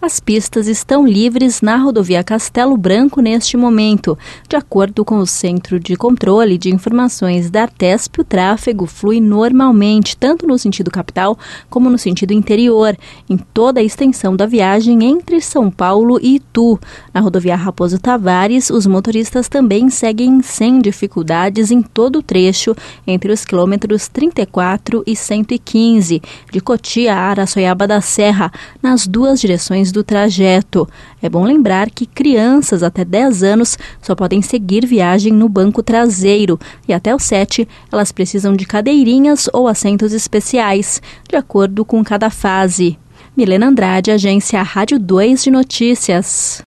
As pistas estão livres na rodovia Castelo Branco neste momento. De acordo com o Centro de Controle de Informações da Artesp, o tráfego flui normalmente, tanto no sentido capital como no sentido interior, em toda a extensão da viagem entre São Paulo e Itu. Na rodovia Raposo Tavares, os motoristas também seguem sem dificuldades em todo o trecho entre os quilômetros 34 e 115, de Cotia a Araçoiaba da Serra, nas duas direções do trajeto. É bom lembrar que crianças até 10 anos só podem seguir viagem no banco traseiro e até os 7 elas precisam de cadeirinhas ou assentos especiais, de acordo com cada fase. Milena Andrade, Agência Rádio 2 de Notícias.